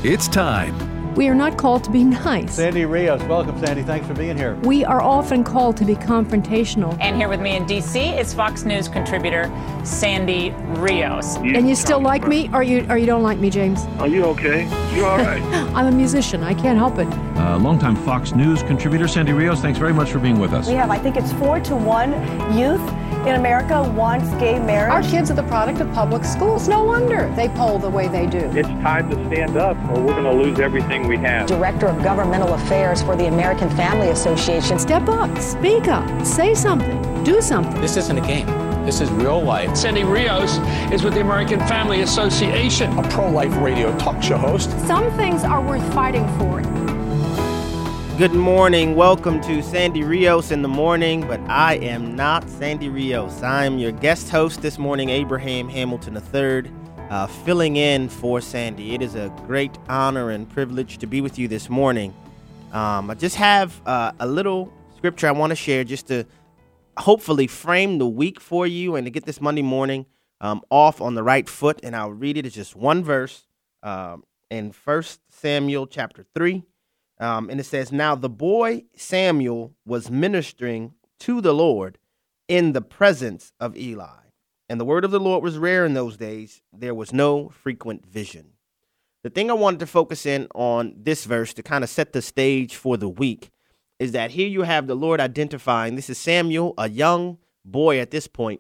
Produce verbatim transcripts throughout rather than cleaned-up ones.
It's time. We are not called to be nice. Sandy Rios, welcome, Sandy. Thanks for being here. We are often called to be confrontational. And here with me in D C is Fox News contributor Sandy Rios. You and you still like me, or you or you don't like me, James? Are you okay? You all right? I'm a musician. I can't help it. Uh, longtime Fox News contributor Sandy Rios, thanks very much for being with us. We have, I think it's four to one youth in America wants gay marriage. Our kids are the product of public schools. No wonder they poll the way they do. It's time to stand up or we're going to lose everything we have. Director of Governmental Affairs for the American Family Association. Step up, speak up, say something, do something. This isn't a game. This is real life. Sandy Rios is with the American Family Association. A pro-life radio talk show host. Some things are worth fighting for. Good morning. Welcome to Sandy Rios in the morning, but I am not Sandy Rios. I am your guest host this morning, Abraham Hamilton the third, uh, filling in for Sandy. It is a great honor and privilege to be with you this morning. Um, I just have uh, a little scripture I want to share just to hopefully frame the week for you and to get this Monday morning um, off on the right foot. And I'll read it. It's just one verse um, in First Samuel chapter three. Um, and it says, "Now the boy Samuel was ministering to the Lord in the presence of Eli. And the word of the Lord was rare in those days. There was no frequent vision." The thing I wanted to focus in on this verse to kind of set the stage for the week is that here you have the Lord identifying, this is Samuel, a young boy at this point,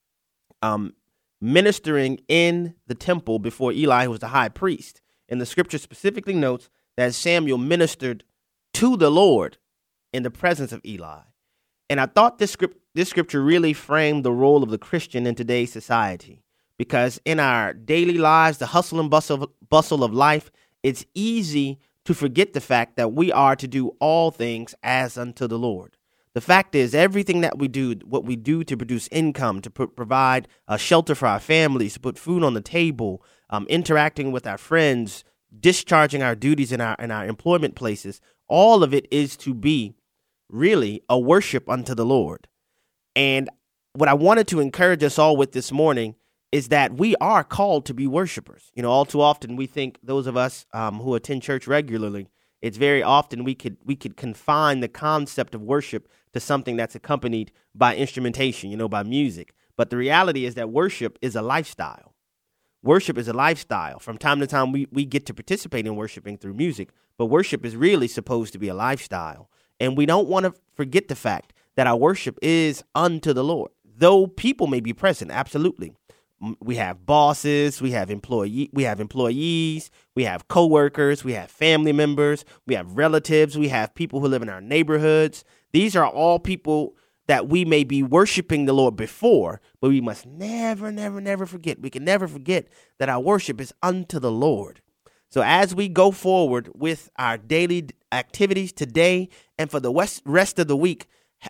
um, ministering in the temple before Eli, who was the high priest. And the scripture specifically notes that Samuel ministered to the Lord in the presence of Eli. And I thought this script, this scripture really framed the role of the Christian in today's society, because in our daily lives, the hustle and bustle, bustle of life, it's easy to forget the fact that we are to do all things as unto the Lord. The fact is, everything that we do, what we do to produce income, to put, provide a shelter for our families, to put food on the table, um, interacting with our friends, discharging our duties in our in our employment places, all of it is to be really a worship unto the Lord. And what I wanted to encourage us all with this morning is that we are called to be worshipers. You know, all too often we think, those of us um, who attend church regularly, it's very often we could we could confine the concept of worship to something that's accompanied by instrumentation, you know, by music. But the reality is that worship is a lifestyle. Worship is a lifestyle. From time to time, we, we get to participate in worshiping through music, but worship is really supposed to be a lifestyle. And we don't want to forget the fact that our worship is unto the Lord. Though people may be present, absolutely. We have bosses, we have employee, we have employees, we have coworkers, we have family members, we have relatives, we have people who live in our neighborhoods. These are all people that we may be worshiping the Lord before, but we must never, never, never forget. We can never forget that our worship is unto the Lord. So as we go forward with our daily activities today and for the rest of the week,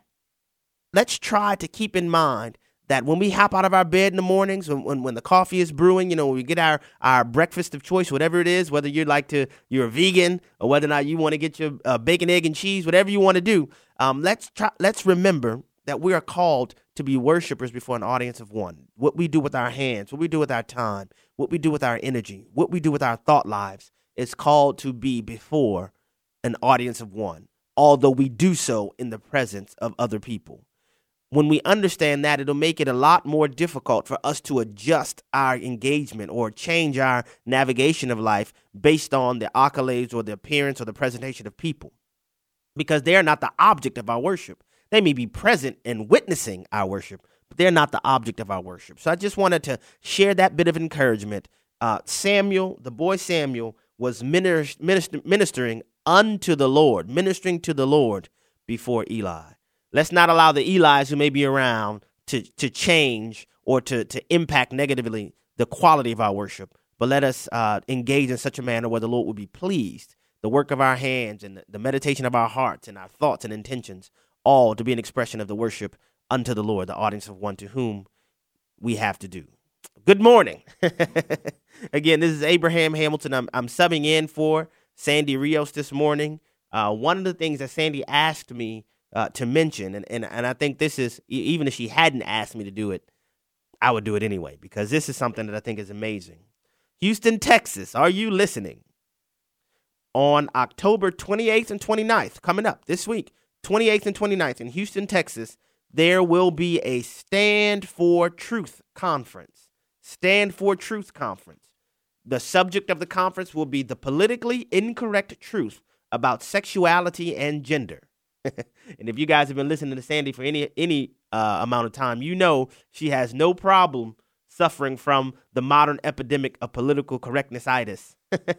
let's try to keep in mind that when we hop out of our bed in the mornings, when, when, when the coffee is brewing, you know, when we get our, our breakfast of choice, whatever it is, whether you're like to, you're a vegan or whether or not you want to get your uh, bacon, egg, and cheese, whatever you want to do, um, let's try, let's remember that we are called to be worshipers before an audience of one. What we do with our hands, what we do with our time, what we do with our energy, what we do with our thought lives is called to be before an audience of one, although we do so in the presence of other people. When we understand that, it'll make it a lot more difficult for us to adjust our engagement or change our navigation of life based on the accolades or the appearance or the presentation of people, because they are not the object of our worship. They may be present and witnessing our worship, but they're not the object of our worship. So I just wanted to share that bit of encouragement. Uh, Samuel, the boy Samuel, was minister, minister, ministering unto the Lord, ministering to the Lord before Eli. Let's not allow the Elis who may be around to, to change or to, to impact negatively the quality of our worship, but let us uh, engage in such a manner where the Lord will be pleased. The work of our hands and the, the meditation of our hearts and our thoughts and intentions, all to be an expression of the worship unto the Lord, the audience of one to whom we have to do. Good morning. Again, this is Abraham Hamilton. I'm, I'm subbing in for Sandy Rios this morning. Uh, one of the things that Sandy asked me uh, to mention, and, and, and I think this is, even if she hadn't asked me to do it, I would do it anyway, because this is something that I think is amazing. Houston, Texas, are you listening? on October twenty-eighth and twenty-ninth, coming up this week, twenty-eighth and twenty-ninth in Houston, Texas, there will be a Stand for Truth conference. Stand for Truth conference. The subject of the conference will be the politically incorrect truth about sexuality and gender. And if you guys have been listening to Sandy for any any uh, amount of time, you know she has no problem suffering from the modern epidemic of political correctness-itis.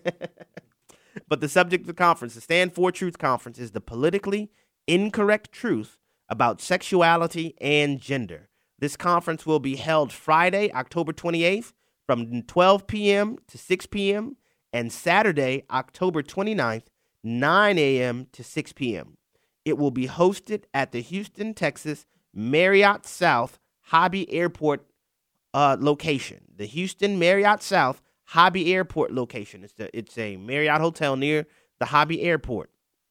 But the subject of the conference, the Stand for Truth conference, is the politically incorrect truth about sexuality and gender. This conference will be held Friday, October twenty-eighth from twelve p.m. to six p.m. and Saturday, October twenty-ninth, nine a.m. to six p.m. It will be hosted at the Houston, Texas Marriott South Hobby Airport uh, location. The Houston Marriott South Hobby Airport location. It's, the, it's a Marriott hotel near the Hobby Airport.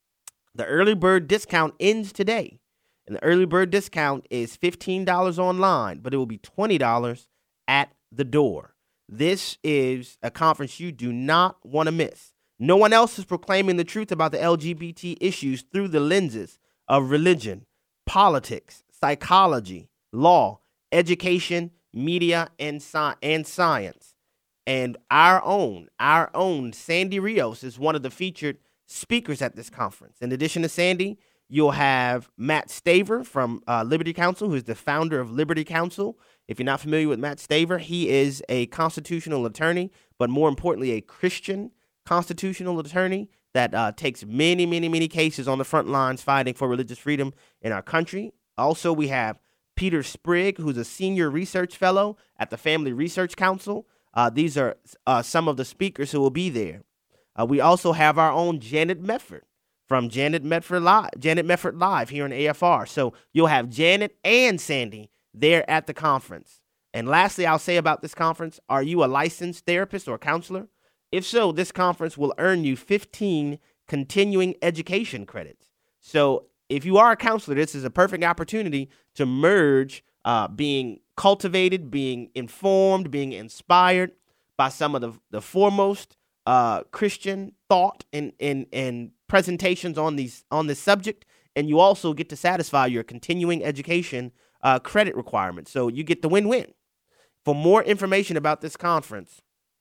The early bird discount ends today. And the early bird discount is fifteen dollars online, but it will be twenty dollars at the door. This is a conference you do not want to miss. No one else is proclaiming the truth about the L G B T issues through the lenses of religion, politics, psychology, law, education, media, and, sci- and science. And our own, our own Sandy Rios is one of the featured speakers at this conference. In addition to Sandy, you'll have Matt Staver from uh, Liberty Counsel, who's the founder of Liberty Counsel. If you're not familiar with Matt Staver, he is a constitutional attorney, but more importantly, a Christian constitutional attorney that uh, takes many, many, many cases on the front lines fighting for religious freedom in our country. Also, we have Peter Sprigg, who's a senior research fellow at the Family Research Council. Uh, these are uh, some of the speakers who will be there. Uh, we also have our own Janet Medford from Janet Medford Live, Janet Medford Live here in A F R. So you'll have Janet and Sandy there at the conference. And lastly, I'll say about this conference, are you a licensed therapist or counselor? If so, this conference will earn you fifteen continuing education credits. So if you are a counselor, this is a perfect opportunity to merge uh, being cultivated, being informed, being inspired by some of the, the foremost uh, Christian thought and, and, and presentations on these on this subject, and you also get to satisfy your continuing education uh, credit requirements. So you get the win-win. For more information about this conference,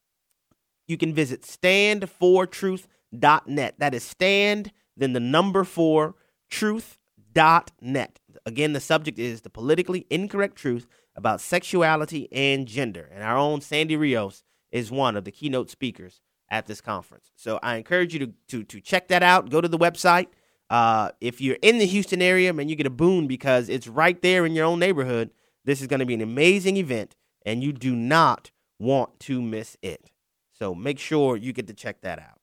you can visit stand for truth dot net. That is stand, then the number four, truth dot net. Again, the subject is the politically incorrect truth about sexuality and gender. And our own Sandy Rios is one of the keynote speakers at this conference. So I encourage you to to, to check that out. Go to the website. Uh, if you're in the Houston area, man, you get a boon because it's right there in your own neighborhood. This is going to be an amazing event, and you do not want to miss it. So make sure you get to check that out.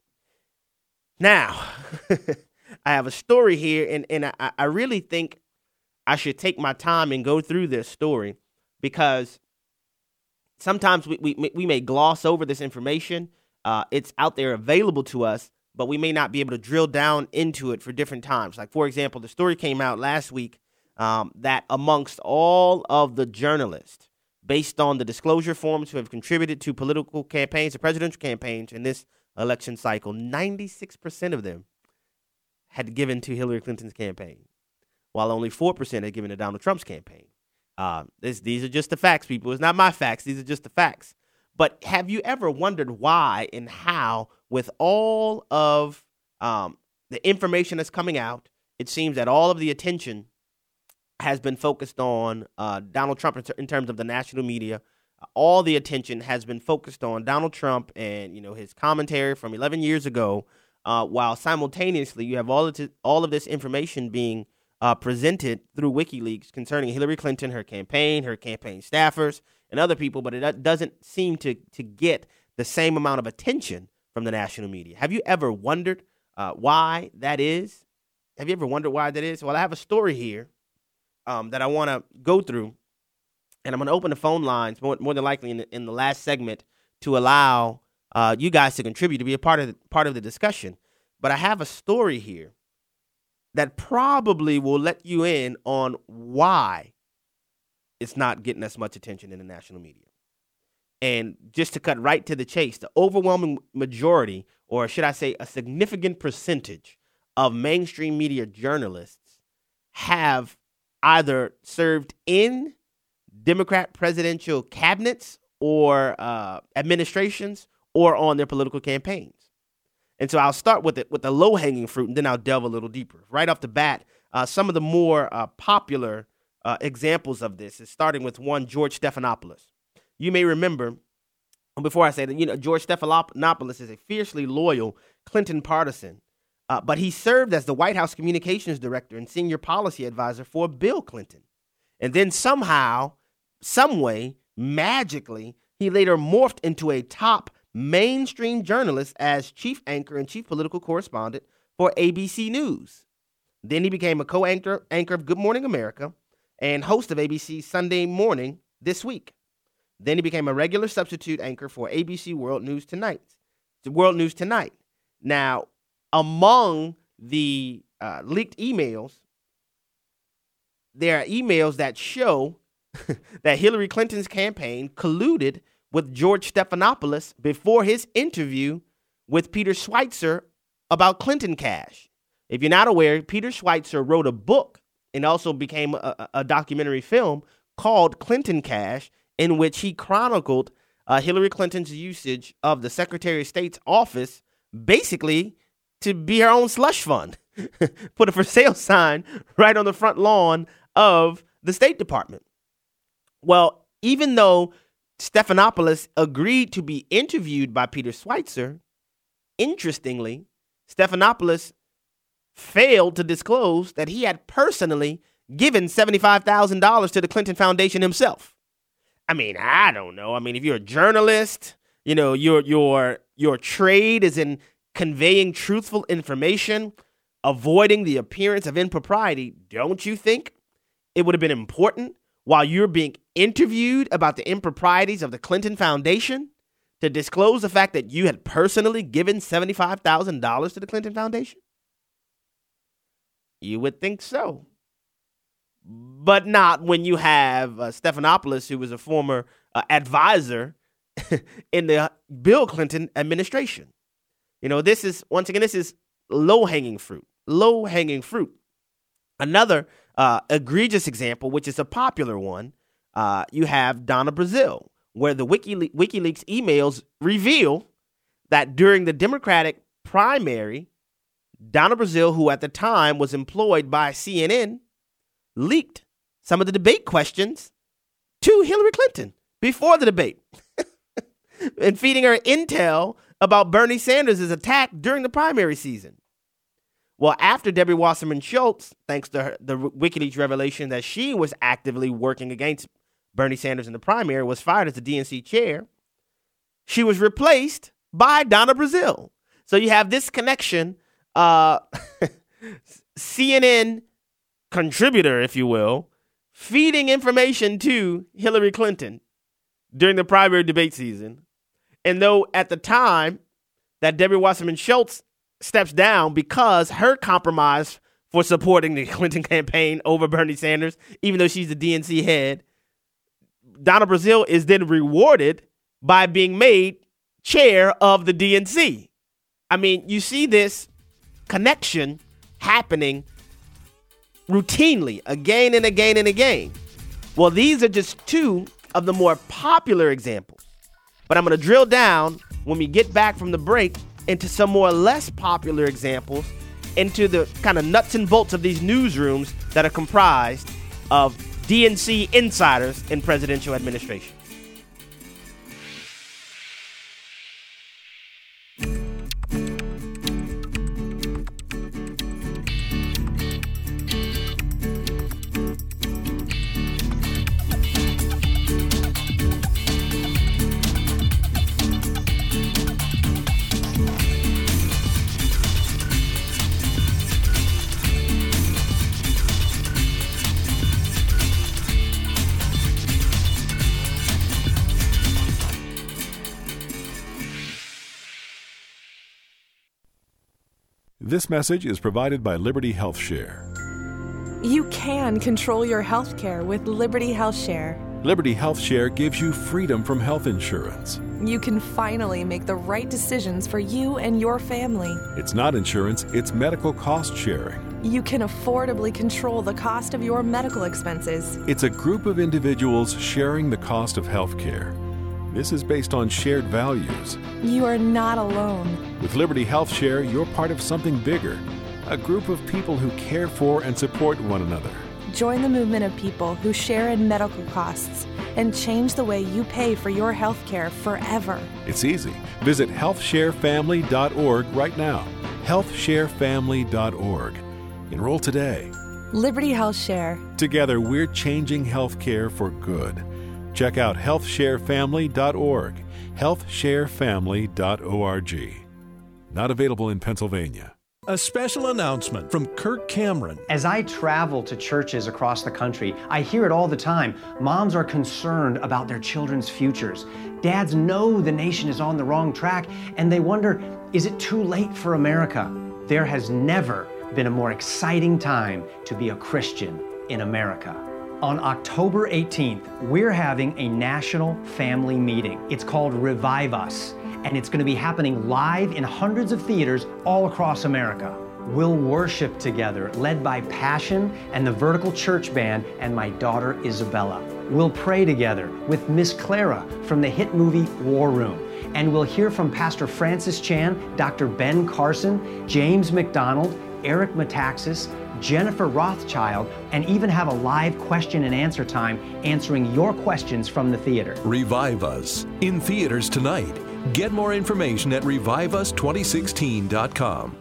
Now, I have a story here, and, and I, I really think I should take my time and go through this story because sometimes we, we, we may gloss over this information. Uh, it's out there available to us, but we may not be able to drill down into it for different times. Like, for example, the story came out last week um, that amongst all of the journalists, based on the disclosure forms who have contributed to political campaigns, to presidential campaigns in this election cycle, ninety-six percent of them had given to Hillary Clinton's campaign, while only four percent had given to Donald Trump's campaign. Uh, this, these are just the facts, people. It's not my facts. These are just the facts. But have you ever wondered why and how, with all of um, the information that's coming out, it seems that all of the attention has been focused on uh, Donald Trump in, ter- in terms of the national media. Uh, all the attention has been focused on Donald Trump and, you know, his commentary from eleven years ago, uh, while simultaneously you have all of, t- all of this information being uh, presented through WikiLeaks concerning Hillary Clinton, her campaign, her campaign staffers, and other people, but it doesn't seem to, to get the same amount of attention from the national media. Have you ever wondered uh, why that is? Have you ever wondered why that is? Well, I have a story here Um, that I want to go through, and I'm going to open the phone lines more, more than likely in the, in the last segment to allow uh, you guys to contribute, to be a part of the, part of the discussion. But I have a story here that probably will let you in on why it's not getting as much attention in the national media. And just to cut right to the chase, the overwhelming majority, or should I say a significant percentage of mainstream media journalists have either served in Democrat presidential cabinets or uh, administrations or on their political campaigns. And so I'll start with it with the low-hanging fruit, and then I'll delve a little deeper. Right off the bat, uh, some of the more uh, popular uh, examples of this is starting with one, George Stephanopoulos. You may remember, before I say that, you know, George Stephanopoulos is a fiercely loyal Clinton partisan, uh, but he served as the White House communications director and senior policy advisor for Bill Clinton. And then somehow, some way, magically, he later morphed into a top mainstream journalist as chief anchor and chief political correspondent for A B C News. Then he became a co-anchor anchor of Good Morning America and host of A B C's Sunday Morning This Week. Then he became a regular substitute anchor for A B C World News Tonight. World News Tonight. Now, among the uh, leaked emails, there are emails that show that Hillary Clinton's campaign colluded with George Stephanopoulos before his interview with Peter Schweizer about Clinton Cash. If you're not aware, Peter Schweizer wrote a book and also became a, a documentary film called Clinton Cash, in which he chronicled uh, Hillary Clinton's usage of the Secretary of State's office basically to be her own slush fund. Put a for sale sign right on the front lawn of the State Department. Well, even though Stephanopoulos agreed to be interviewed by Peter Schweizer, interestingly, Stephanopoulos failed to disclose that he had personally given seventy-five thousand dollars to the Clinton Foundation himself. I mean, I don't know. I mean, if you're a journalist, you know, your your your trade is in conveying truthful information, avoiding the appearance of impropriety, don't you think it would have been important while you're being interviewed about the improprieties of the Clinton Foundation to disclose the fact that you had personally given seventy-five thousand dollars to the Clinton Foundation? You would think so. But not when you have uh, Stephanopoulos, who was a former uh, advisor in the Bill Clinton administration. You know, this is, once again, this is low-hanging fruit, low-hanging fruit. Another uh, egregious example, which is a popular one, uh, you have Donna Brazile, where the WikiLe- WikiLeaks emails reveal that during the Democratic primary, Donna Brazile, who at the time was employed by C N N, leaked some of the debate questions to Hillary Clinton before the debate and feeding her intel about Bernie Sanders' attack during the primary season. Well, after Debbie Wasserman Schultz, thanks to her, the WikiLeaks revelation that she was actively working against Bernie Sanders in the primary, was fired as the D N C chair, she was replaced by Donna Brazile. So you have this connection, uh, C N N contributor, if you will, feeding information to Hillary Clinton during the primary debate season. And though at the time that Debbie Wasserman Schultz steps down because her compromise for supporting the Clinton campaign over Bernie Sanders, even though she's the D N C head, Donna Brazile is then rewarded by being made chair of the D N C. I mean, you see this connection happening routinely, again and again and again. Well, these are just two of the more popular examples. But I'm going to drill down when we get back from the break into some more less popular examples, into the kind of nuts and bolts of these newsrooms that are comprised of D N C insiders in presidential administration. This message is provided by Liberty Health Share. You can control your health care with Liberty Health Share. Liberty Health Share gives you freedom from health insurance. You can finally make the right decisions for you and your family. It's not insurance, it's medical cost sharing. You can affordably control the cost of your medical expenses. It's a group of individuals sharing the cost of health care. This is based on shared values. You are not alone. With Liberty Health Share, you're part of something bigger, a group of people who care for and support one another. Join the movement of people who share in medical costs and change the way you pay for your health care forever. It's easy. Visit health share family dot org right now. health share family dot org. Enroll today. Liberty Health Share. Together, we're changing health care for good. Check out health share family dot org. health share family dot org. Not available in Pennsylvania. A special announcement from Kirk Cameron. As I travel to churches across the country, I hear it all the time. Moms are concerned about their children's futures. Dads know the nation is on the wrong track, and they wonder, is it too late for America? There has never been a more exciting time to be a Christian in America. On October eighteenth, we're having a national family meeting. It's called Revive Us, and it's going to be happening live in hundreds of theaters all across America. We'll worship together, led by Passion and the Vertical Church Band and my daughter Isabella. We'll pray together with Miss Clara from the hit movie War Room. And we'll hear from Pastor Francis Chan, Doctor Ben Carson, James McDonald, Eric Metaxas, Jennifer Rothschild, and even have a live question and answer time answering your questions from the theater. Revive Us, in theaters tonight. Get more information at revive us twenty sixteen dot com.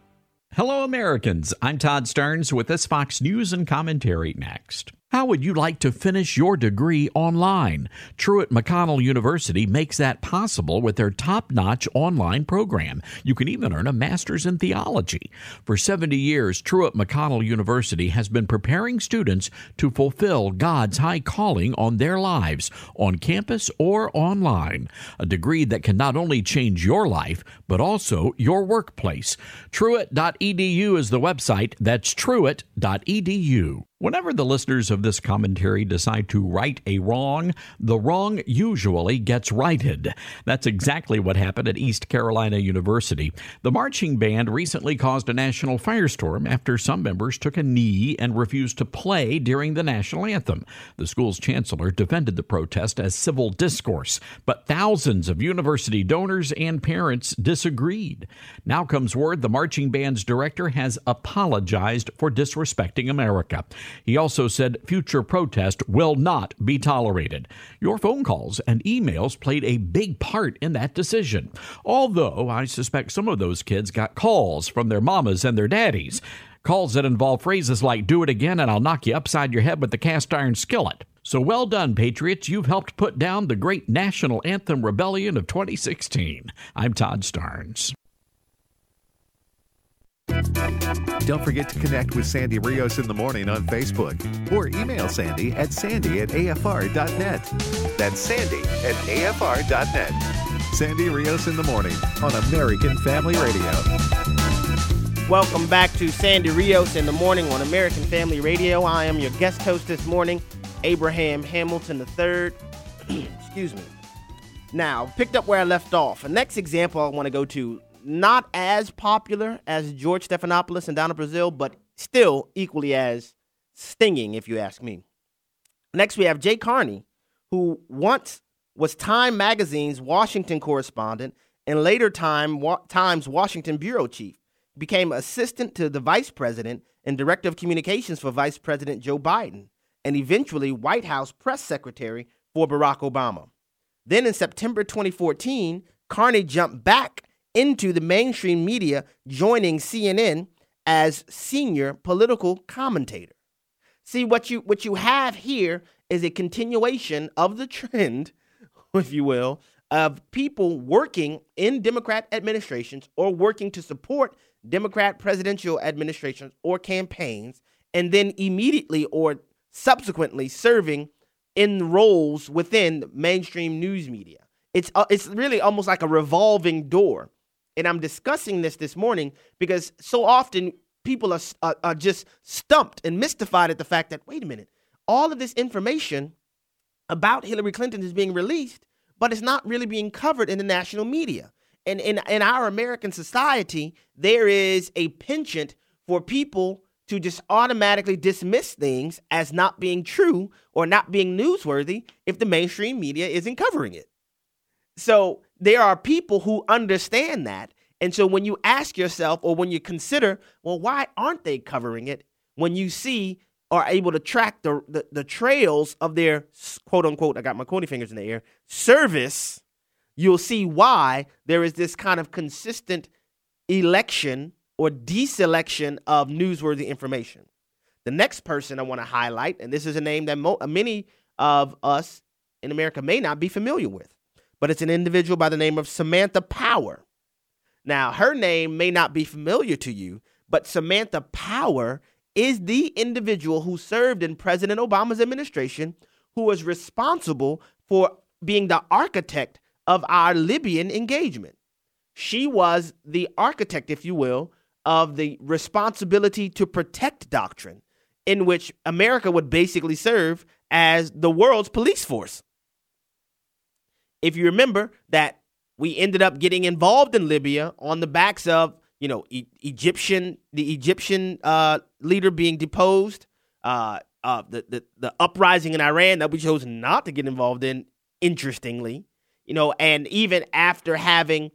Hello, Americans. I'm Todd Starnes with this Fox News and Commentary next. How would you like to finish your degree online? Truett McConnell University makes that possible with their top-notch online program. You can even earn a master's in theology. For seventy years, Truett McConnell University has been preparing students to fulfill God's high calling on their lives, on campus or online. A degree that can not only change your life, but also your workplace. Truett dot e d u is the website. That's Truett dot e d u. Whenever the listeners of this commentary decide to right a wrong, the wrong usually gets righted. That's exactly what happened at East Carolina University. The marching band recently caused a national firestorm after some members took a knee and refused to play during the national anthem. The school's chancellor defended the protest as civil discourse, but thousands of university donors and parents disagreed. Now comes word the marching band's director has apologized for disrespecting America. He also said future protest will not be tolerated. Your phone calls and emails played a big part in that decision, although I suspect some of those kids got calls from their mamas and their daddies, calls that involve phrases like, "Do it again and I'll knock you upside your head with the cast iron skillet." So well done, Patriots. You've helped put down the great national anthem rebellion of twenty sixteen. I'm Todd Starnes. Don't forget to connect with Sandy Rios in the morning on Facebook or email Sandy at sandy at a f r dot net. That's sandy at a f r dot net. Sandy Rios in the morning on American Family Radio. Welcome back to Sandy Rios in the morning on American Family Radio. I am your guest host this morning, Abraham Hamilton the third. Excuse me. Now, picked up where I left off. The next example I want to go to, not as popular as George Stephanopoulos and Donna Brazile, but still equally as stinging, if you ask me. Next, we have Jay Carney, who once was Time Magazine's Washington correspondent and later Time Wa- Times Washington bureau chief. He became assistant to the vice president and director of communications for Vice President Joe Biden, and eventually White House press secretary for Barack Obama. Then in September twenty fourteen, Carney jumped back into the mainstream media, joining C N N as senior political commentator. See, what you what you have here is a continuation of the trend, if you will, of people working in Democrat administrations or working to support Democrat presidential administrations or campaigns, and then immediately or subsequently serving in roles within mainstream news media. It's uh, it's really almost like a revolving door. And I'm discussing this this morning because so often people are, are, are just stumped and mystified at the fact that, wait a minute, all of this information about Hillary Clinton is being released, but it's not really being covered in the national media. And in, in our American society, there is a penchant for people to just automatically dismiss things as not being true or not being newsworthy if the mainstream media isn't covering it. So there are people who understand that. And so when you ask yourself, or when you consider, well, why aren't they covering it? When you see or are able to track the, the, the trails of their quote unquote, I got my pointy fingers in the air, service, you'll see why there is this kind of consistent election or deselection of newsworthy information. The next person I want to highlight, and this is a name that mo- many of us in America may not be familiar with, but it's an individual by the name of Samantha Power. Now, her name may not be familiar to you, but Samantha Power is the individual who served in President Obama's administration, who was responsible for being the architect of our Libyan engagement. She was the architect, if you will, of the responsibility to protect doctrine, in which America would basically serve as the world's police force. If you remember that we ended up getting involved in Libya on the backs of, you know, e- Egyptian, the Egyptian uh, leader being deposed, uh, uh, the, the the uprising in Iran that we chose not to get involved in, interestingly, you know, and even after having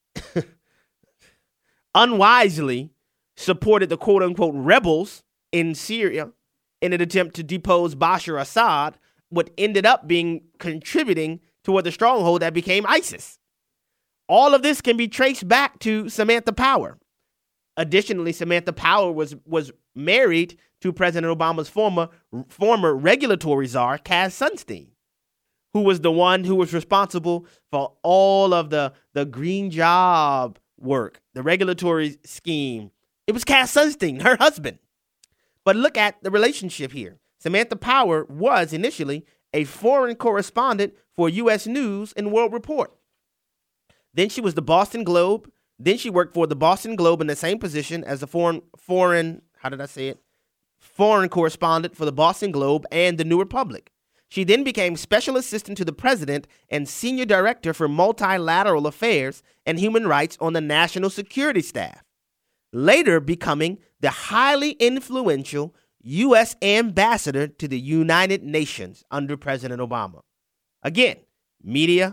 unwisely supported the quote unquote rebels in Syria in an attempt to depose Bashar Assad, what ended up being contributing toward the stronghold that became ISIS. All of this can be traced back to Samantha Power. Additionally, Samantha Power was was married to President Obama's former former regulatory czar, Cass Sunstein, who was the one who was responsible for all of the, the green job work, the regulatory scheme. It was Cass Sunstein, her husband. But look at the relationship here. Samantha Power was initially a foreign correspondent for U S News and World Report. Then she was the Boston Globe. Then she worked for the Boston Globe in the same position as the foreign, foreign, how did I say it? Foreign correspondent for the Boston Globe and the New Republic. She then became special assistant to the president and senior director for multilateral affairs and human rights on the national security staff, later becoming the highly influential U S ambassador to the United Nations under President Obama. Again, media,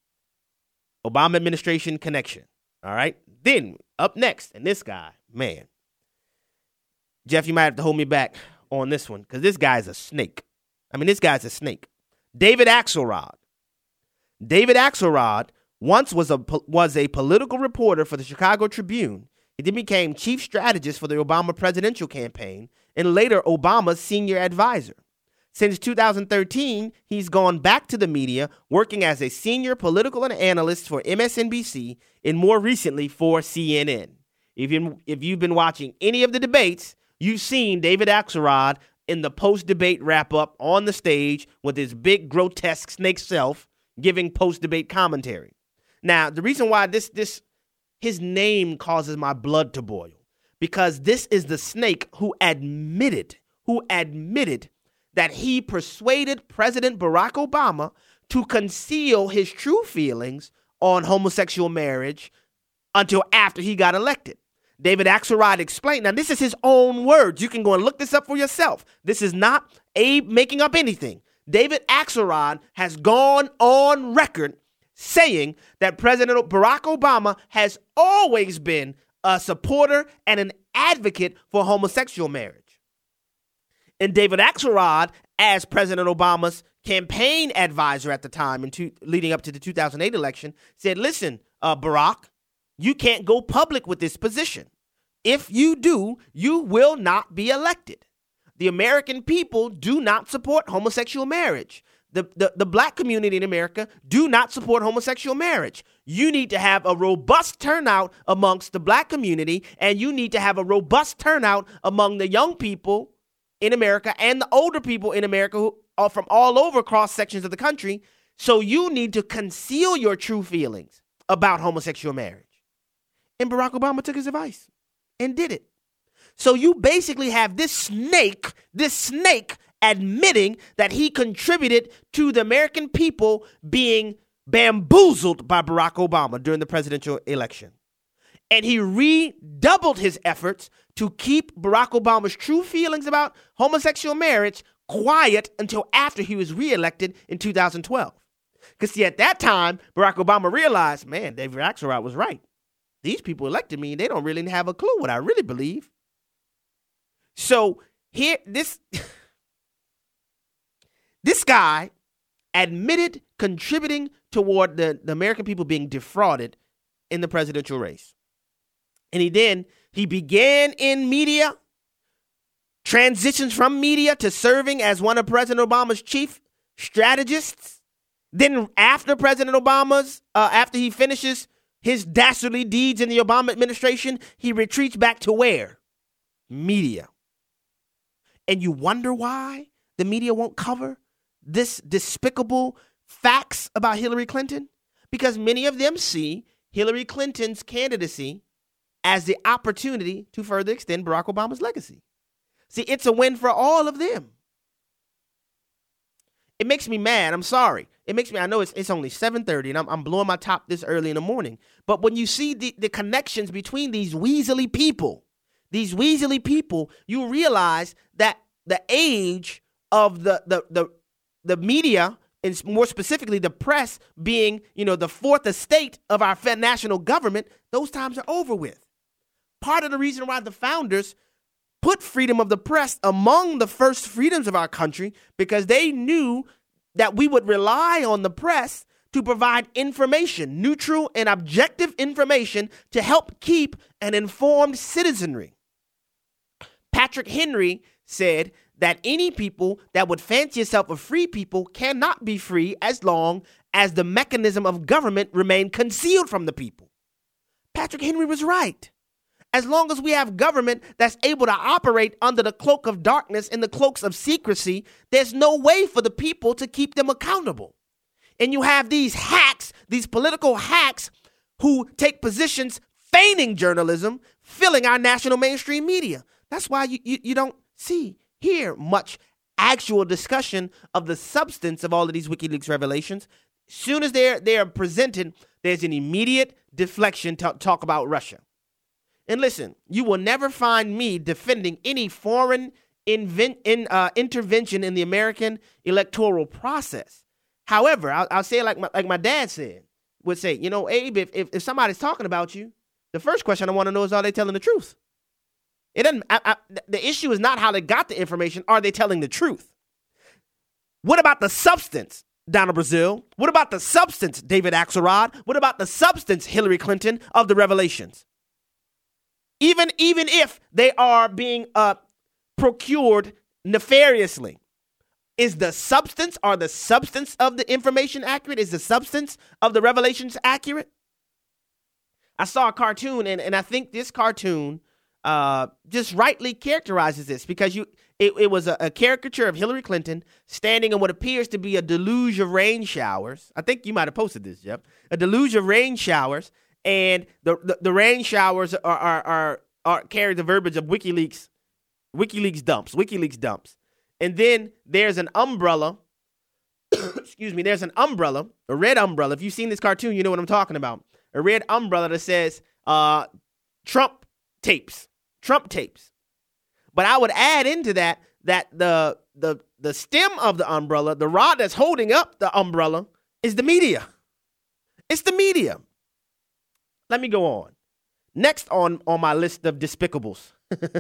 Obama administration connection. All right. Then up next, and this guy, man, Jeff, you might have to hold me back on this one because this guy's a snake. I mean, this guy's a snake. David Axelrod. David Axelrod once was a was a political reporter for the Chicago Tribune. He then became chief strategist for the Obama presidential campaign and later Obama's senior advisor. Since two thousand thirteen, he's gone back to the media, working as a senior political analyst for M S N B C and more recently for C N N. If, you, if you've been watching any of the debates, you've seen David Axelrod in the post-debate wrap-up on the stage with his big, grotesque snake self giving post-debate commentary. Now, the reason why this this his name causes my blood to boil, because this is the snake who admitted, who admitted that he persuaded President Barack Obama to conceal his true feelings on homosexual marriage until after he got elected. David Axelrod explained, now this is his own words. You can go and look this up for yourself. This is not Abe making up anything. David Axelrod has gone on record saying that President Barack Obama has always been a supporter and an advocate for homosexual marriage. And David Axelrod, as President Obama's campaign advisor at the time, in two, leading up to the two thousand eight election, said, listen, uh, Barack, you can't go public with this position. If you do, you will not be elected. The American people do not support homosexual marriage. The, the, the black community in America do not support homosexual marriage. You need to have a robust turnout amongst the black community, and you need to have a robust turnout among the young people in America and the older people in America who are from all over cross sections of the country. So you need to conceal your true feelings about homosexual marriage. And Barack Obama took his advice and did it. So you basically have this snake, this snake admitting that he contributed to the American people being bamboozled by Barack Obama during the presidential election. And he redoubled his efforts to keep Barack Obama's true feelings about homosexual marriage quiet until after he was reelected in two thousand twelve. Because, see, at that time, Barack Obama realized, man, David Axelrod was right. These people elected me, and they don't really have a clue what I really believe. So here, this, this guy admitted contributing toward the, the American people being defrauded in the presidential race. And he then, he began in media, transitions from media to serving as one of President Obama's chief strategists. Then after President Obama's, uh, after he finishes his dastardly deeds in the Obama administration, he retreats back to where? Media. And you wonder why the media won't cover this despicable facts about Hillary Clinton? Because many of them see Hillary Clinton's candidacy as the opportunity to further extend Barack Obama's legacy. See, it's a win for all of them. It makes me mad. I'm sorry. It makes me, I know it's it's only seven thirty and I'm, I'm blowing my top this early in the morning. But when you see the, the connections between these weaselly people, these weaselly people, you realize that the age of the the the, the media, and more specifically the press being, you know, the fourth estate of our national government, those times are over with. Part of the reason why the founders put freedom of the press among the first freedoms of our country, because they knew that we would rely on the press to provide information, neutral and objective information to help keep an informed citizenry. Patrick Henry said that any people that would fancy itself a free people cannot be free as long as the mechanism of government remained concealed from the people. Patrick Henry was right. As long as we have government that's able to operate under the cloak of darkness and the cloaks of secrecy, there's no way for the people to keep them accountable. And you have these hacks, these political hacks who take positions feigning journalism, filling our national mainstream media. That's why you, you, you don't see, hear much actual discussion of the substance of all of these WikiLeaks revelations. As soon as they're, they're presented, there's an immediate deflection to talk about Russia. And listen, you will never find me defending any foreign invent, in, uh, intervention in the American electoral process. However, I'll, I'll say it like my, like my dad said, would say, you know, Abe, if, if, if somebody's talking about you, the first question I want to know is, are they telling the truth? It doesn't. I, I, the issue is not how they got the information. Are they telling the truth? What about the substance, Donald Brazil? What about the substance, David Axelrod? What about the substance, Hillary Clinton, of the revelations? Even, even if they are being uh, procured nefariously, is the substance, are the substance of the information accurate? Is the substance of the revelations accurate? I saw a cartoon, and, and I think this cartoon uh, just rightly characterizes this, because you it, it was a, a caricature of Hillary Clinton standing in what appears to be a deluge of rain showers. I think you might have posted this, Jeff. A deluge of rain showers. And the, the, the rain showers are, are, are, are carry the verbiage of WikiLeaks, WikiLeaks dumps, WikiLeaks dumps. And then there's an umbrella. excuse me. There's an umbrella, a red umbrella. If you've seen this cartoon, you know what I'm talking about. A red umbrella that says uh, Trump tapes, Trump tapes. But I would add into that that the the the stem of the umbrella, the rod that's holding up the umbrella, is the media. It's the media. Let me go on. Next on, on my list of despicables,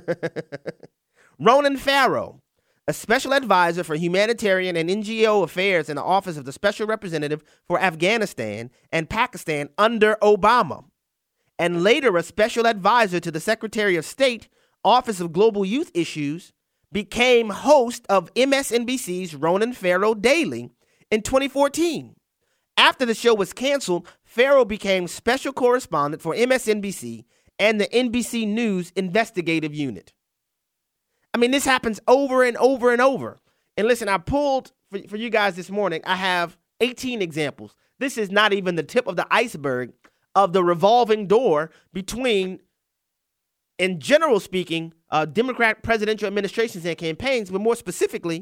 Ronan Farrow, a special advisor for humanitarian and N G O affairs in the Office of the Special Representative for Afghanistan and Pakistan under Obama, and later a special advisor to the Secretary of State, Office of Global Youth Issues, became host of M S N B C's Ronan Farrow Daily in twenty fourteen. After the show was canceled, Farrow became special correspondent for M S N B C and the N B C News investigative unit. I mean, this happens over and over and over. And listen, I pulled for, for you guys this morning, I have eighteen examples. This is not even the tip of the iceberg of the revolving door between, in general speaking, uh, Democrat presidential administrations and campaigns, but more specifically,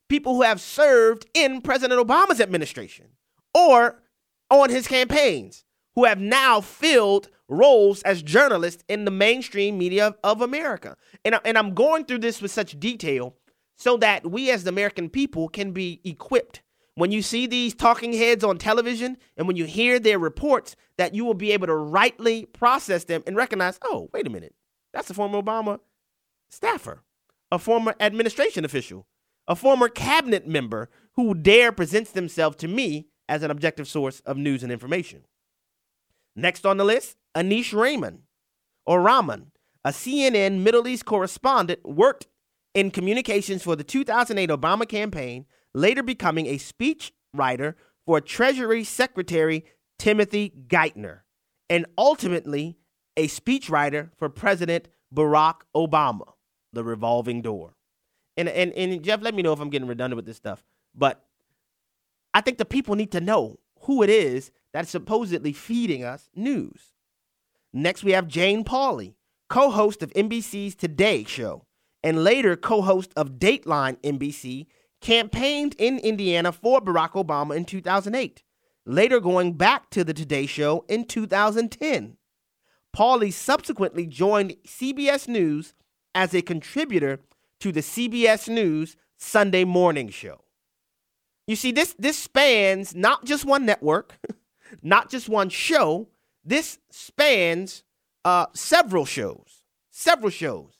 people who have served in President Obama's administration or on his campaigns, who have now filled roles as journalists in the mainstream media of, of America. And, and I'm going through this with such detail so that we as the American people can be equipped. When you see these talking heads on television and when you hear their reports, that you will be able to rightly process them and recognize, oh, wait a minute, that's a former Obama staffer, a former administration official, a former cabinet member who dare presents themselves to me as an objective source of news and information. Next on the list, Anish Raman, or Rahman, a C N N Middle East correspondent, worked in communications for the two thousand eight Obama campaign, later becoming a speech writer for Treasury Secretary Timothy Geithner, and ultimately a speechwriter for President Barack Obama, the revolving door. And, and, and Jeff, let me know if I'm getting redundant with this stuff, but I think the people need to know who it is that's supposedly feeding us news. Next, we have Jane Pauley, co-host of N B C's Today Show, and later co-host of Dateline N B C, campaigned in Indiana for Barack Obama in two thousand eight, later going back to the Today Show in two thousand ten. Pauley subsequently joined C B S News as a contributor to the C B S News Sunday Morning Show. You see, this, this spans not just one network, not just one show. This spans uh, several shows, several shows.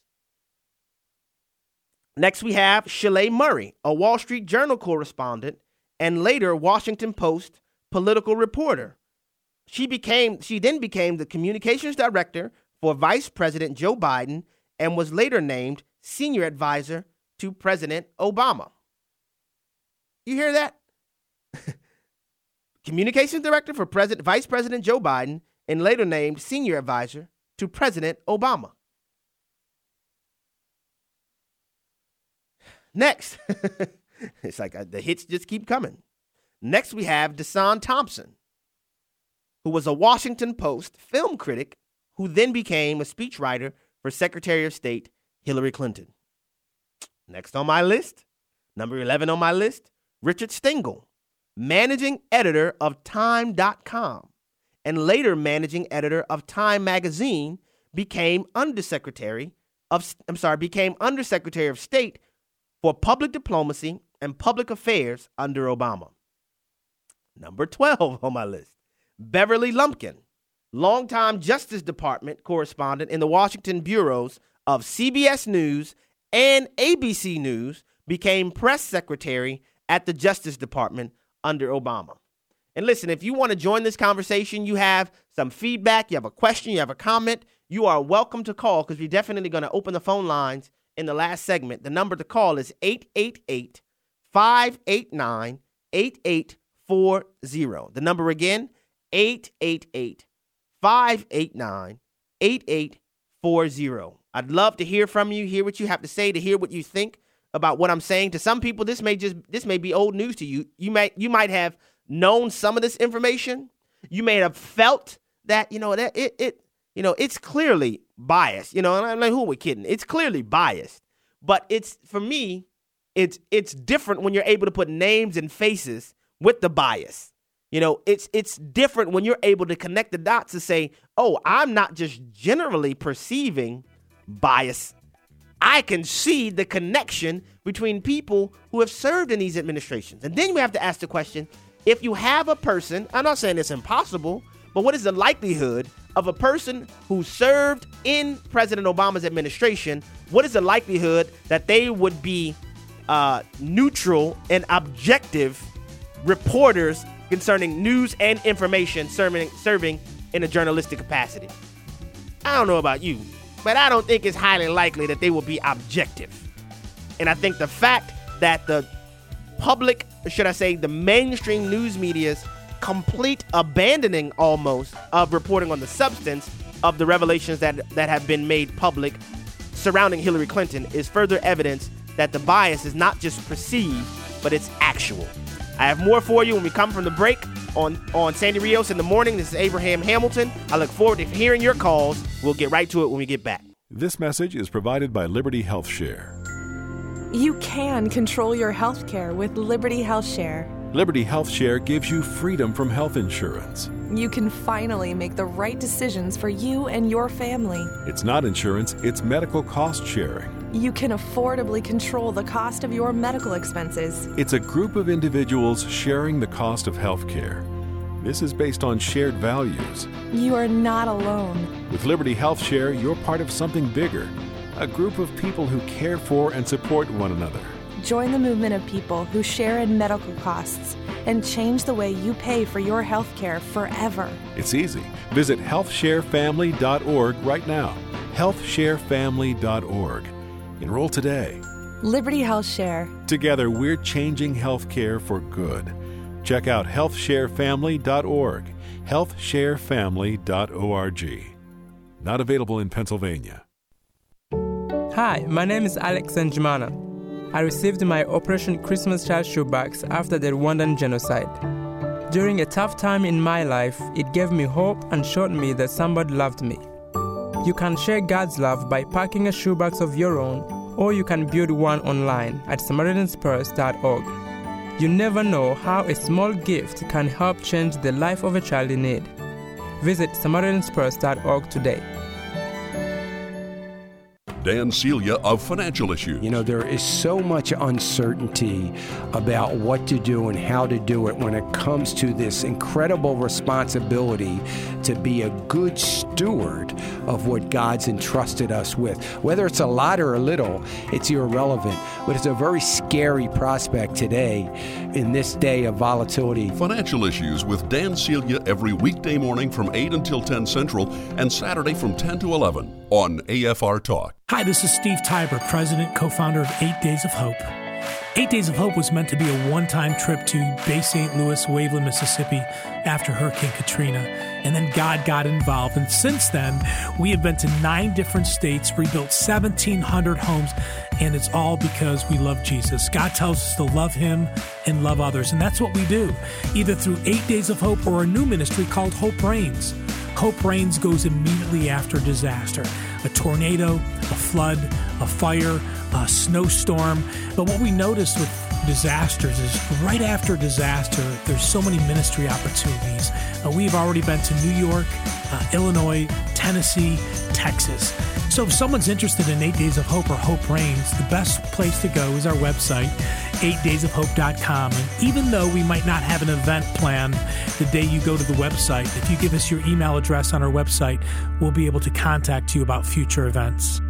Next, we have Shalay Murray, a Wall Street Journal correspondent and later Washington Post political reporter. She became, she then became the communications director for Vice President Joe Biden and was later named senior advisor to President Obama. You hear that? Communications director for President, Vice President Joe Biden and later named senior advisor to President Obama. Next, it's like uh, the hits just keep coming. Next, we have Deshaun Thompson, who was a Washington Post film critic who then became a speechwriter for Secretary of State Hillary Clinton. Next on my list, number eleven on my list, Richard Stengel, managing editor of Time dot com and later managing editor of Time magazine, became undersecretary of I'm sorry, became undersecretary of State for Public Diplomacy and Public Affairs under Obama. Number twelve on my list, Beverly Lumpkin, longtime Justice Department correspondent in the Washington bureaus of C B S News and A B C News, became press secretary at the Justice Department under Obama. And listen, if you want to join this conversation, you have some feedback, you have a question, you have a comment, you are welcome to call because we're definitely going to open the phone lines in the last segment. The number to call is eight eight eight, five eight nine, eight eight four zero. The number again, eight eight eight, five eight nine, eight eight four zero. I'd love to hear from you, hear what you have to say, to hear what you think about what I'm saying. To some people, this may just this may be old news to you. You might you might have known some of this information. You may have felt that, you know, that it it you know, it's clearly biased. You know, and I'm like, who are we kidding? It's clearly biased. But it's, for me, it's it's different when you're able to put names and faces with the bias. You know, it's it's different when you're able to connect the dots to say, oh, I'm not just generally perceiving bias. I can see the connection between people who have served in these administrations. And then you have to ask the question, if you have a person, I'm not saying it's impossible, but what is the likelihood of a person who served in President Obama's administration? What is the likelihood that they would be uh, neutral and objective reporters concerning news and information serving, serving in a journalistic capacity? I don't know about you, but I don't think it's highly likely that they will be objective. And I think the fact that the public, or should I say the mainstream news media's complete abandoning almost of reporting on the substance of the revelations that, that have been made public surrounding Hillary Clinton is further evidence that the bias is not just perceived, but it's actual. I have more for you when we come from the break on, on Sandy Rios in the Morning. This is Abraham Hamilton. I look forward to hearing your calls. We'll get right to it when we get back. This message is provided by Liberty Health Share. You can control your health care with Liberty Health Share. Liberty Health Share gives you freedom from health insurance. You can finally make the right decisions for you and your family. It's not insurance, it's medical cost sharing. You can affordably control the cost of your medical expenses. It's a group of individuals sharing the cost of health care. This is based on shared values. You are not alone. With Liberty Health Share, you're part of something bigger, a group of people who care for and support one another. Join the movement of people who share in medical costs and change the way you pay for your health care forever. It's easy. Visit health share family dot org right now. health share family dot org. Enroll today. Liberty Health Share. Together, we're changing health care for good. Check out health share family dot org. health share family dot org. Not available in Pennsylvania. Hi, my name is Alex Njimana. I received my Operation Christmas Child shoebox after the Rwandan genocide. During a tough time in my life, it gave me hope and showed me that somebody loved me. You can share God's love by packing a shoebox of your own, or you can build one online at Samaritan's Purse dot org. You never know how a small gift can help change the life of a child in need. Visit Samaritan's Purse dot org today. Dan Celia of Financial Issues. You know, there is so much uncertainty about what to do and how to do it when it comes to this incredible responsibility to be a good steward of what God's entrusted us with. Whether it's a lot or a little, it's irrelevant, but it's a very scary prospect today in this day of volatility. Financial Issues with Dan Celia every weekday morning from eight until ten Central and Saturday from ten to eleven on A F R Talk. Hi, this is Steve Tiber, President, co-founder of Eight Days of Hope. Eight Days of Hope was meant to be a one-time trip to Bay Saint Louis, Waveland, Mississippi after Hurricane Katrina. And then God got involved. And since then, we have been to nine different states, rebuilt seventeen hundred homes, and it's all because we love Jesus. God tells us to love Him and love others. And that's what we do, either through Eight Days of Hope or a new ministry called Hope Reigns. Hope Reigns goes immediately after disaster, a tornado, a flood, a fire, a snowstorm. But what we noticed with disasters is right after disaster, there's so many ministry opportunities. Uh, we've already been to New York, uh, Illinois, Tennessee, Texas. So if someone's interested in Eight Days of Hope or Hope Reigns, the best place to go is our website, eight days of hope dot com. And even though we might not have an event planned the day you go to the website, if you give us your email address on our website, we'll be able to contact you about future events.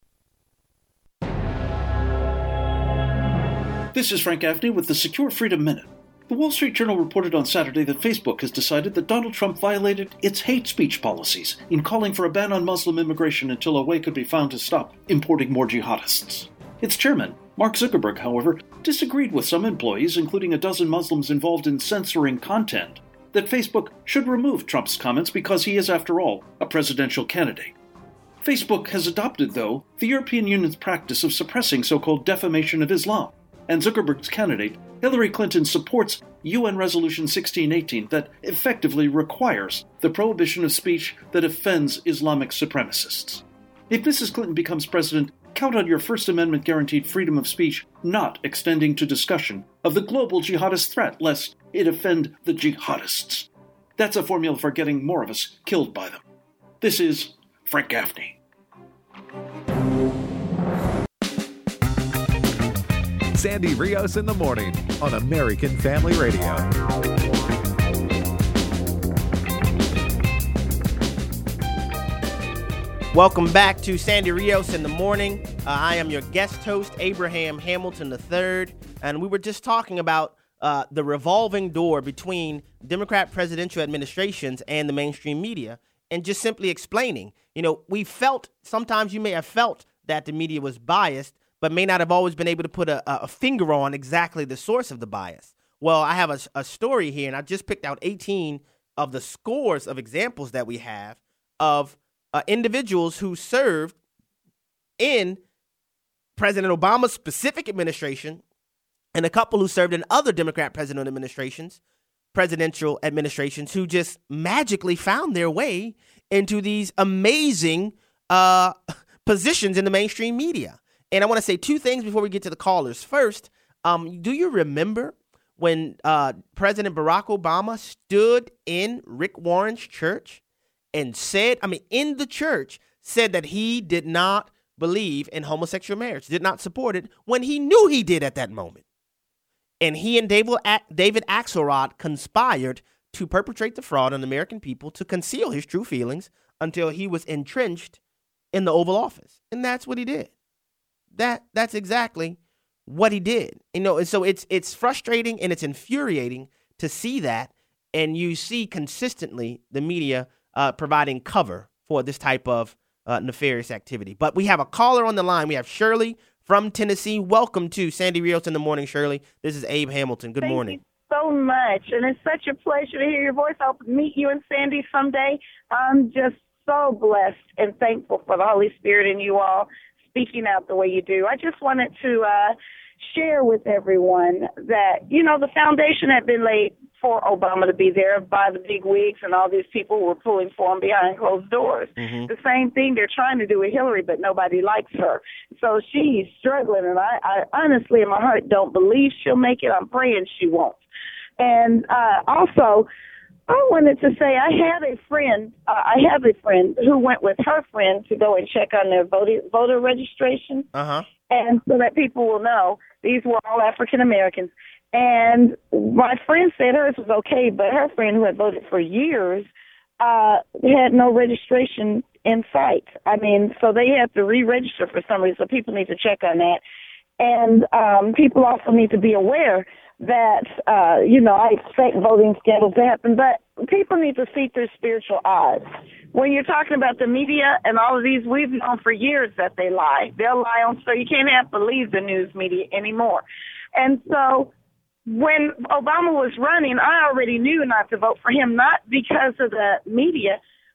This is Frank Gaffney with the Secure Freedom Minute. The Wall Street Journal reported on Saturday that Facebook has decided that Donald Trump violated its hate speech policies in calling for a ban on Muslim immigration until a way could be found to stop importing more jihadists. Its chairman, Mark Zuckerberg, however, disagreed with some employees, including a dozen Muslims involved in censoring content, that Facebook should remove Trump's comments because he is, after all, a presidential candidate. Facebook has adopted, though, the European Union's practice of suppressing so-called defamation of Islam, and Zuckerberg's candidate, Hillary Clinton, supports U N Resolution sixteen eighteen that effectively requires the prohibition of speech that offends Islamic supremacists. If Missus Clinton becomes president, count on your First Amendment guaranteed freedom of speech not extending to discussion of the global jihadist threat, lest it offend the jihadists. That's a formula for getting more of us killed by them. This is Frank Gaffney. Sandy Rios in the morning on American Family Radio. Welcome back to Sandy Rios in the morning. Uh, I am your guest host, Abraham Hamilton the third, and we were just talking about uh, the revolving door between Democrat presidential administrations and the mainstream media, and just simply explaining, you know, we felt, sometimes you may have felt that the media was biased, but may not have always been able to put a, a finger on exactly the source of the bias. Well, I have a, a story here, and I just picked out eighteen of the scores of examples that we have of uh, individuals who served in President Obama's specific administration and a couple who served in other Democrat presidential administrations, presidential administrations, who just magically found their way into these amazing uh, positions in the mainstream media. And I want to say two things before we get to the callers. First, um, do you remember when uh, President Barack Obama stood in Rick Warren's church and said, I mean, in the church, said that he did not believe in homosexual marriage, did not support it, when he knew he did at that moment. And he and David, David Axelrod conspired to perpetrate the fraud on the American people, to conceal his true feelings until he was entrenched in the Oval Office. And that's what he did. That That's exactly what he did. You know, and so it's it's frustrating and it's infuriating to see that. And you see consistently the media uh, providing cover for this type of uh, nefarious activity. But we have a caller on the line. We have Shirley from Tennessee. Welcome to Sandy Rios in the Morning, Shirley. This is Abe Hamilton. Good Thank morning. You so much. And it's such a pleasure to hear your voice. I'll meet you and Sandy someday. I'm just so blessed and thankful for the Holy Spirit and you all speaking out the way you do. I just wanted to uh, share with everyone that, you know, the foundation had been laid for Obama to be there by the big wigs and all these people who were pulling for him behind closed doors. Mm-hmm. The same thing they're trying to do with Hillary, but nobody likes her. So she's struggling, and I, I honestly in my heart don't believe she'll make it. I'm praying she won't. And uh, also, I wanted to say I had a friend, uh, I have a friend who went with her friend to go and check on their voter, voter registration. Uh-huh. And so that people will know, these were all African Americans. And my friend said hers was okay, but her friend who had voted for years uh, had no registration in sight. I mean, so they have to re-register for some reason, so people need to check on that. And um, people also need to be aware that, uh, you know, I expect voting scandals to happen, but people need to see through spiritual eyes. When you're talking about the media and all of these, we've known for years that they lie. They'll lie on, so you can't have to believe the news media anymore. And so when Obama was running, I already knew not to vote for him, not because of the media,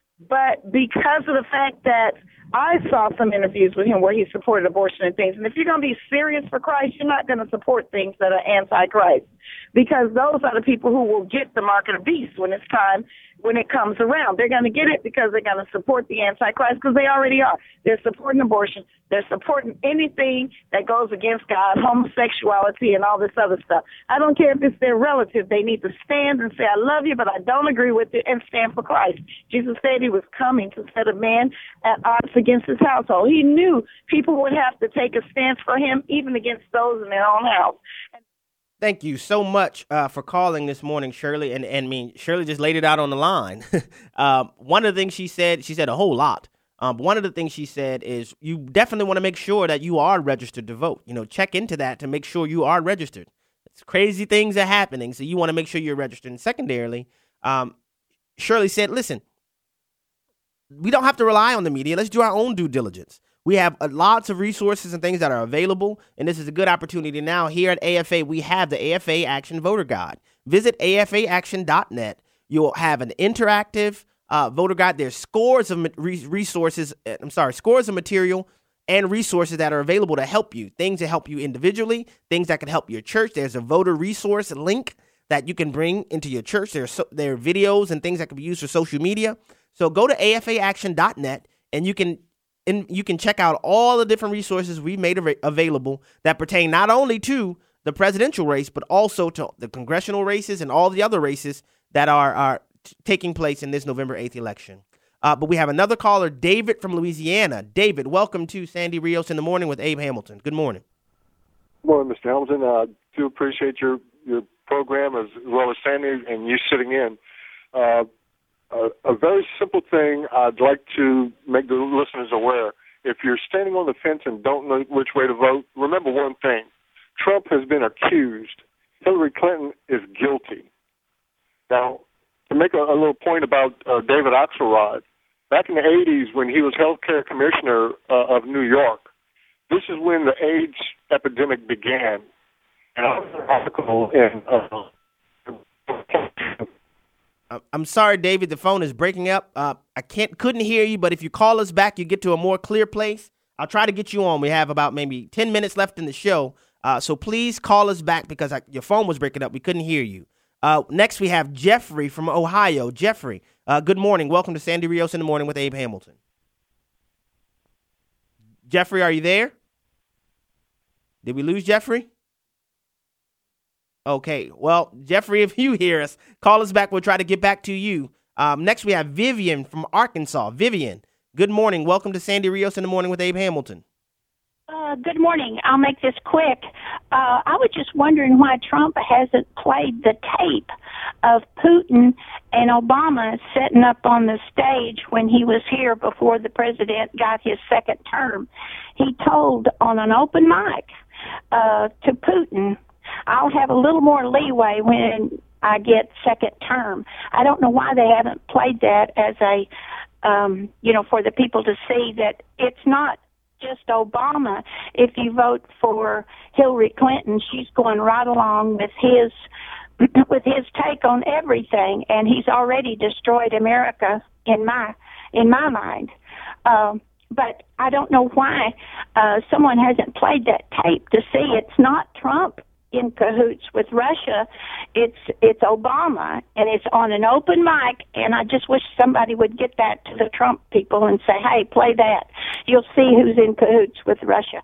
but because of the fact that I saw some interviews with him where he supported abortion and things. And if you're going to be serious for Christ, you're not going to support things that are anti-Christ, because those are the people who will get the mark of the beast when it's time, when it comes around. They're going to get it because they're going to support the anti-Christ, because they already are. They're supporting abortion. They're supporting anything that goes against God, homosexuality, and all this other stuff. I don't care if it's their relative. They need to stand and say, I love you, but I don't agree with it, and stand for Christ. Jesus said he was coming to set a man at odds against his household. He knew people would have to take a stance for him, even against those in their own house. Thank you so much uh, for calling this morning, Shirley. And, and I mean, Shirley just laid it out on the line. um, one of the things she said, she said a whole lot. Um, one of the things she said is you definitely want to make sure that you are registered to vote. You know, check into that to make sure you are registered. It's crazy things are happening, so you want to make sure you're registered. And secondarily, um, Shirley said, listen, we don't have to rely on the media. Let's do our own due diligence. We have uh, lots of resources and things that are available, and this is a good opportunity now. Here at A F A, we have the A F A Action Voter Guide. Visit A F A action dot net. You'll have an interactive uh, voter guide. There's scores of resources, I'm sorry, scores of material and resources that are available to help you, things that help you individually, things that can help your church. There's a voter resource link that you can bring into your church. There are, so, there are videos and things that can be used for social media. So go to A F A action dot net, and you can And you can check out all the different resources we made av- available that pertain not only to the presidential race, but also to the congressional races and all the other races that are, are t- taking place in this November eighth election. Uh, but we have another caller, David from Louisiana. David, welcome to Sandy Rios in the Morning with Abe Hamilton. Good morning. Good morning, Mister Hamilton. I uh, do appreciate your, your program as, as well as Sandy and you sitting in. Uh, Uh, a very simple thing I'd like to make the listeners aware. If you're standing on the fence and don't know which way to vote, remember one thing. Trump has been accused. Hillary Clinton is guilty. Now, to make a, a little point about uh, David Axelrod, back in the eighties when he was health care commissioner uh, of New York, this is when the AIDS epidemic began. And I was an article in... Uh, I'm sorry, David, the phone is breaking up. Uh, I can't, couldn't hear you, but if you call us back, you get to a more clear place. I'll try to get you on. We have about maybe ten minutes left in the show. Uh, so please call us back because I, your phone was breaking up. We couldn't hear you. Uh, next, we have Jeffrey from Ohio. Jeffrey, uh, good morning. Welcome to Sandy Rios in the Morning with Abe Hamilton. Jeffrey, are you there? Did we lose Jeffrey? Okay. Well, Jeffrey, if you hear us, call us back. We'll try to get back to you. Um, next, we have Vivian from Arkansas. Vivian, good morning. Welcome to Sandy Rios in the Morning with Abe Hamilton. Uh, good morning. I'll make this quick. Uh, I was just wondering why Trump hasn't played the tape of Putin and Obama setting up on the stage when he was here before the president got his second term. He told on an open mic uh, to Putin, I'll have a little more leeway when I get second term. I don't know why they haven't played that as a, um, you know, for the people to see that it's not just Obama. If you vote for Hillary Clinton, she's going right along with his with his take on everything, and he's already destroyed America in my in my mind. Um, but I don't know why uh, someone hasn't played that tape to see it's not Trump in cahoots with Russia. It's it's Obama, and it's on an open mic, and I just wish somebody would get that to the Trump people and say, hey, play that. You'll see who's in cahoots with Russia.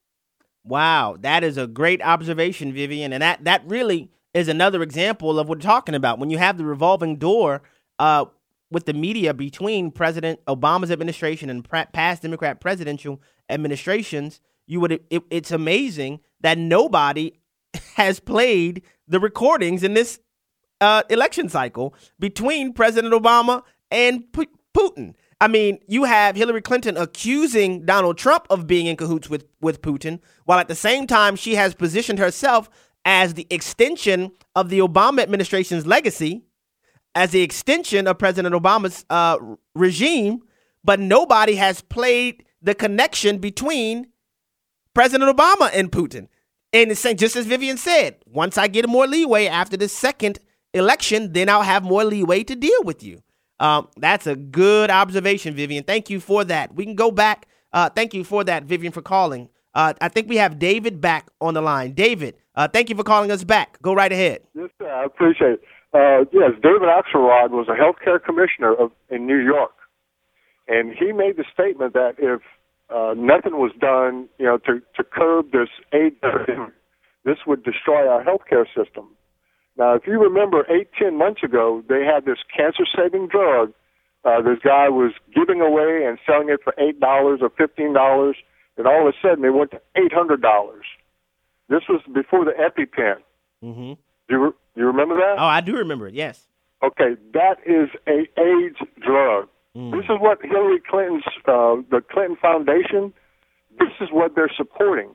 Wow, that is a great observation, Vivian, and that, that really is another example of what we're talking about. When you have the revolving door uh, with the media between President Obama's administration and pra- past Democrat presidential administrations, you would it, it's amazing that nobody has played the recordings in this uh, election cycle between President Obama and P- Putin. I mean, you have Hillary Clinton accusing Donald Trump of being in cahoots with, with Putin, while at the same time she has positioned herself as the extension of the Obama administration's legacy, as the extension of President Obama's uh, regime, but nobody has played the connection between President Obama and Putin. And it's saying, just as Vivian said, once I get more leeway after the second election, then I'll have more leeway to deal with you. Um, that's a good observation, Vivian. Thank you for that. We can go back. Uh, thank you for that, Vivian, for calling. Uh, I think we have David back on the line. David, uh, thank you for calling us back. Go right ahead. Yes, sir, I appreciate it. Uh, yes, David Axelrod was a healthcare commissioner of, in New York, and he made the statement that if uh, nothing was done, you know, to, to curb this AIDS, this would destroy our healthcare system. Now, if you remember, eight, ten months ago, they had this cancer-saving drug. Uh, this guy was giving away and selling it for eight dollars or fifteen dollars, and all of a sudden they went to eight hundred dollars. This was before the EpiPen. Mm-hmm. Do you, re- you remember that? Oh, I do remember it, yes. Okay, that is a AIDS drug. Mm. This is what Hillary Clinton's, uh, the Clinton Foundation, this is what they're supporting.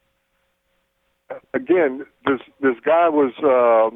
Again, this this guy was uh,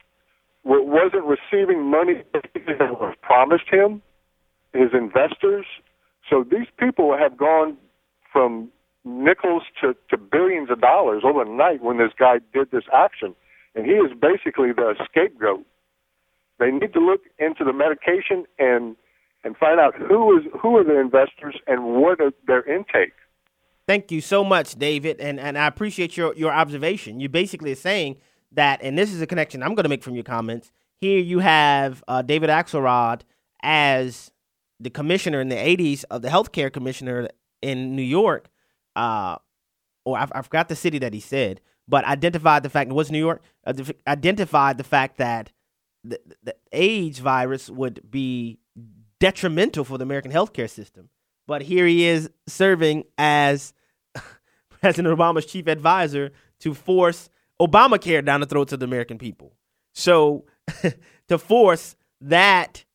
wasn't receiving money that was promised him, his investors. So these people have gone from nickels to, to billions of dollars overnight when this guy did this action. And he is basically the scapegoat. They need to look into the medication and and find out who is who are the investors and what are their intake. Thank you so much, David, and, and I appreciate your, your observation. You basically are saying that, and this is a connection I'm going to make from your comments, here you have uh, David Axelrod as the commissioner in the eighties of the healthcare commissioner in New York, uh, or I, I forgot the city that he said, but identified the fact, it was New York, uh, identified the fact that the, the AIDS virus would be detrimental for the American healthcare system. But here he is serving as President Obama's chief advisor to force Obamacare down the throats of the American people. So to force that,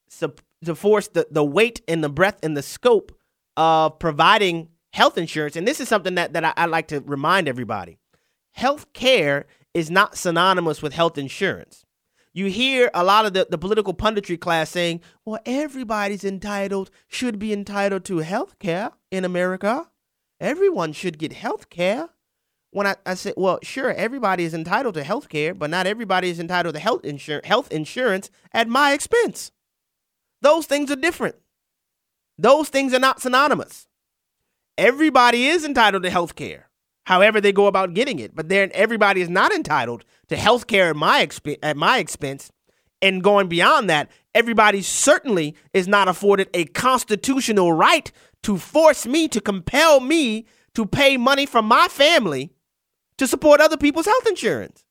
to force the, the weight and the breadth and the scope of providing health insurance, and this is something that, that I, I like to remind everybody, health care is not synonymous with health insurance. You hear a lot of the, the political punditry class saying, well, everybody's entitled, should be entitled to health care in America. Everyone should get health care. When I, I say, well, sure, everybody is entitled to health care, but not everybody is entitled to health, insur- health insurance at my expense. Those things are different. Those things are not synonymous. Everybody is entitled to health care, however they go about getting it. But then everybody is not entitled to health care at my exp- at my expense. And going beyond that, everybody certainly is not afforded a constitutional right to force me, to compel me to pay money from my family to support other people's health insurance.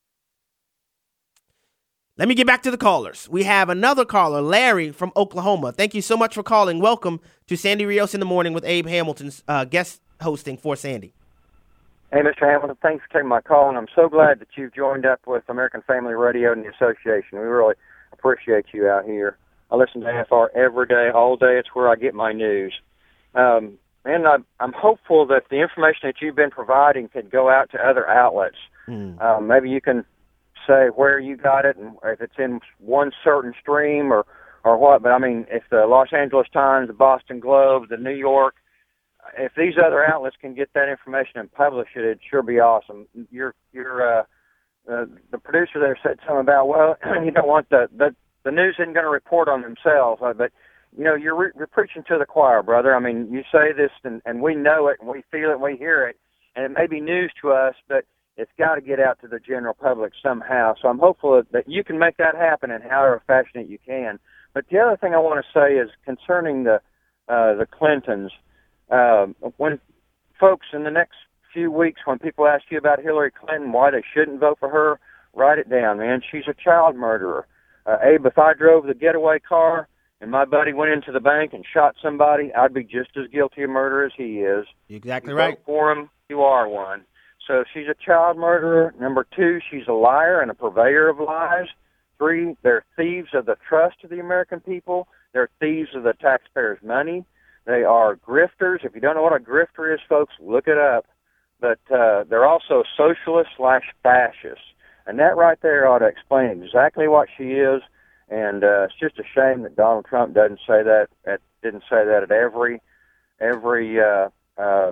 Let me get back to the callers. We have another caller, Larry from Oklahoma. Thank you so much for calling. Welcome to Sandy Rios in the Morning with Abe Hamilton's uh, guest hosting for Sandy. Hey, Mister Hamilton, thanks for taking my call, and I'm so glad that you've joined up with American Family Radio and the Association. We really appreciate you out here. I listen to A F R every day, all day. It's where I get my news. Um, and I'm, I'm hopeful that the information that you've been providing could go out to other outlets. Mm. Um, maybe you can say where you got it and if it's in one certain stream or, or what. But, I mean, if the Los Angeles Times, the Boston Globe, the New York, if these other outlets can get that information and publish it, it'd sure be awesome. Your your uh, uh, the producer there said something about, well, you don't want the, the, the news isn't going to report on themselves. But, you know, you're, re- you're preaching to the choir, brother. I mean, you say this and, and we know it and we feel it and we hear it, and it may be news to us, but it's got to get out to the general public somehow. So I'm hopeful that, that you can make that happen in however fashion you can. But the other thing I want to say is concerning the uh, the Clintons. Uh, when folks in the next few weeks, when people ask you about Hillary Clinton, why they shouldn't vote for her, write it down, man. She's a child murderer. Uh, Abe, if I drove the getaway car and my buddy went into the bank and shot somebody, I'd be just as guilty of murder as he is. You're exactly you right. Vote for him, you are one. So she's a child murderer. Number two, she's a liar and a purveyor of lies. Three, they're thieves of the trust of the American people. They're thieves of the taxpayers' money. They are grifters. If you don't know what a grifter is, folks, look it up. But uh, they're also socialist slash fascists. And that right there ought to explain exactly what she is. And uh, it's just a shame that Donald Trump doesn't say that. At, didn't say that at every every uh, uh,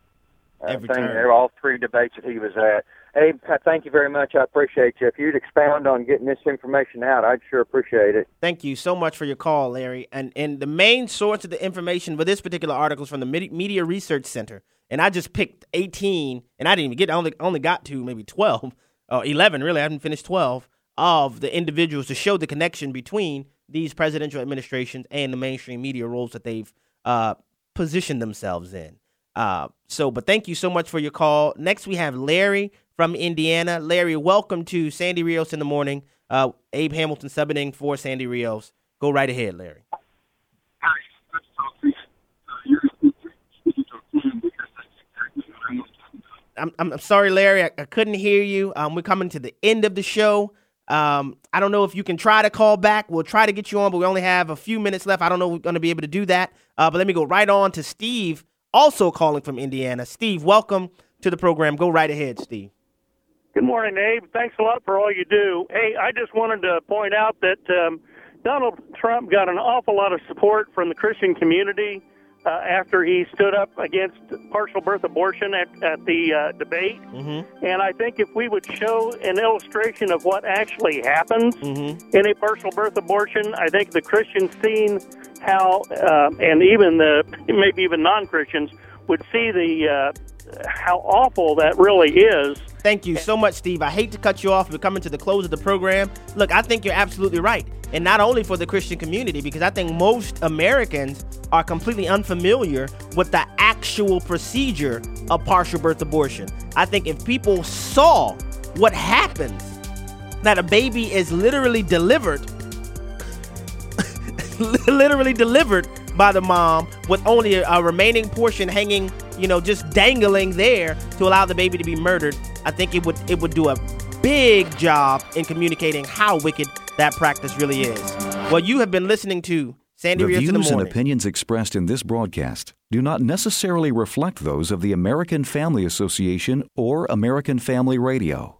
every thing. turn. All three debates that he was at. Abe, thank you very much. I appreciate you. If you'd expound on getting this information out, I'd sure appreciate it. Thank you so much for your call, Larry. And and the main source of the information for this particular article is from the Media Research Center. And I just picked eighteen, and I didn't even get, I only, only got to maybe twelve, or eleven, really. I haven't finished twelve of the individuals to show the connection between these presidential administrations and the mainstream media roles that they've uh, positioned themselves in. Uh, so, but thank you so much for your call. Next, we have Larry from Indiana. Larry, welcome to Sandy Rios in the Morning. Uh, Abe Hamilton subbing in for Sandy Rios. Go right ahead, Larry. I'm I'm sorry, Larry. I, I couldn't hear you. Um, we're coming to the end of the show. Um, I don't know if you can try to call back. We'll try to get you on, but we only have a few minutes left. I don't know if we're going to be able to do that. Uh, but let me go right on to Steve, also calling from Indiana. Steve, welcome to the program. Go right ahead, Steve. Good morning, Abe. Thanks a lot for all you do. Hey, I just wanted to point out that um, Donald Trump got an awful lot of support from the Christian community uh, after he stood up against partial birth abortion at, at the uh, debate. Mm-hmm. And I think if we would show an illustration of what actually happens mm-hmm. in a partial birth abortion, I think the Christians seen how, uh, and even the maybe even non-Christians would see the uh, how awful that really is. Thank you so much, Steve. I hate to cut you off. We're coming to the close of the program. Look, I think you're absolutely right. And not only for the Christian community, because I think most Americans are completely unfamiliar with the actual procedure of partial birth abortion. I think if people saw what happens, that a baby is literally delivered, literally delivered by the mom with only a, a remaining portion hanging, you know, just dangling there to allow the baby to be murdered, I think it would it would do a big job in communicating how wicked that practice really is. Well, you have been listening to Sandy The Rios in the views Morning. and opinions expressed in this broadcast do not necessarily reflect those of the American Family Association or American Family Radio.